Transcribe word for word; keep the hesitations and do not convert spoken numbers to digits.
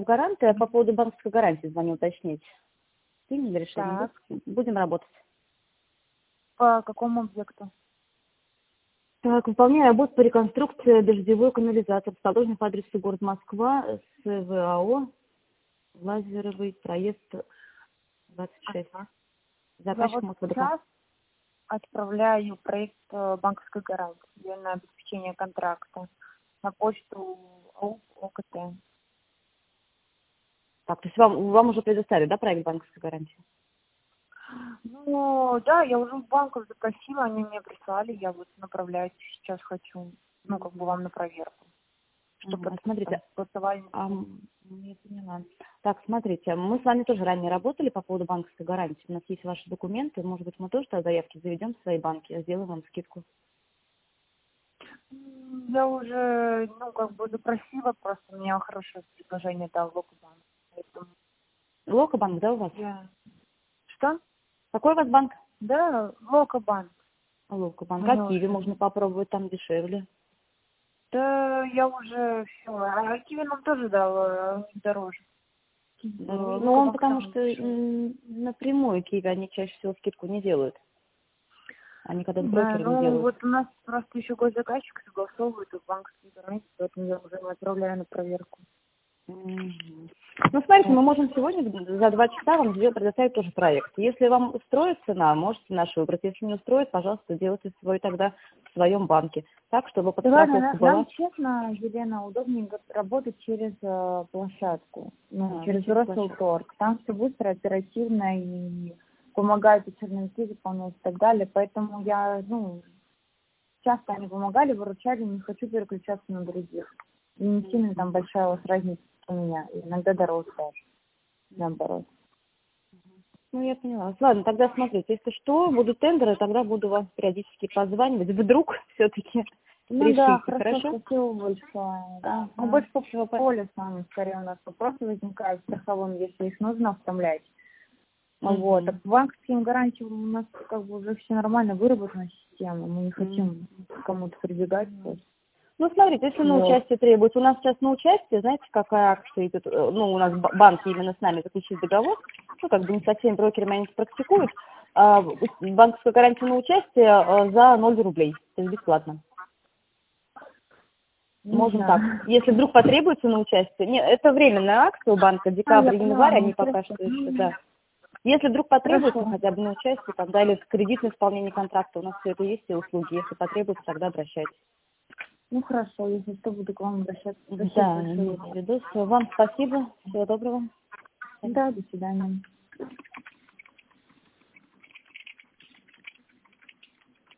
Гаранты, а по поводу банковской гарантии звоню уточнить. Приняли решение? Так. Будем работать. По какому объекту? Так, выполняю работу по реконструкции дождевой канализации. Расположен по адресу город Москва, СВАО, Лазеровый, проезд двадцать шесть. Ага. Я Заказчик вот Мосводоканал. сейчас отправляю проект э, банковской гарантии на обеспечение контракта на почту АУ ОКТ. Так, то есть вам, вам уже предоставили, да, проект банковской гарантии? Ну, да, я уже в банках запросила, они мне прислали, я вот направляю сейчас хочу, ну, как бы вам на проверку. Чтобы Ага, смотрите, голосовали. а, м, я поняла. Так, смотрите, мы с вами тоже ранее работали по поводу банковской гарантии. У нас есть ваши документы. Может быть, мы тоже тогда заявки заведем в свои банки, сделаем вам скидку. Я уже, ну, как бы запросила, просто у меня хорошее предложение дал Локобанк. Поэтому Локобанк, да, у вас? я... Что? Какой у вас банк? Да, Локобанк. Локобанк. А Мне Киви уже... можно попробовать, там дешевле. Да, я уже все. А Киви нам тоже дал э, дороже. Киви, Э, э, Ну, он Локобанк потому самый что дешевый. м, напрямую Киви, они чаще всего скидку не делают. Они когда с Да, брокером ну делают. вот у нас просто еще госзаказчик согласовывает в банковские гарантии, поэтому я уже отправляю на проверку. Мгм. Ну, смотрите, Вот. мы можем сегодня за два часа вам сделать- предоставить тоже проект. Если вам устроит цена, можете наш выбрать. Если не устроит, пожалуйста, делайте свой тогда в своем банке. Так, чтобы Да ладно, подстраховка на- была. нам, честно, Елена, удобнее г- работать через э, площадку, ну, А, через через площадку. Росселторг. Там все быстро, оперативно и помогают и черновики заполнять и так далее. Поэтому я, ну, часто они помогали, выручали, не хочу переключаться на других. И не сильно там большая у вас разница у меня. И иногда дороже даже, наоборот. Ну, я поняла. Ладно, тогда смотрите, если что, будут тендеры, тогда буду вас периодически позванивать. Вдруг все-таки Ну да, решите, хорошо, хорошо? спасибо большое. Да. Ну, Ага. больше по Всего по- полю с вами, скорее, у нас вопросы возникают страховым, если их нужно оформлять. Вот. А Мгм. по банковским гарантиям у нас как бы уже все нормально, выработана система. Мы не Мгм. хотим к кому-то прибегать. Ну, смотрите, если на Вот. участие требуется, у нас сейчас на участие, знаете, какая акция идет, э, ну, у нас ба- банки именно с нами заключили договор, ну, как бы не со всеми брокерами они это практикуют, а, банковская гарантия на участие э, за ноль рублей, то есть бесплатно. Не Можем так. знаю. Если вдруг потребуется на участие, нет, это временная акция у банка, А, я декабрь, поняла, январь, ну, они пока участие. что еще, да. Если вдруг потребуется Хорошо. хотя бы на участие, тогда или кредитное исполнение контракта, у нас все это есть, все услуги, если потребуется, тогда обращайтесь. Ну, хорошо, если что, буду к вам обращаться. Спасибо Да, большое. имейте в виду. Всего вам спасибо. Всего доброго. Да, до свидания.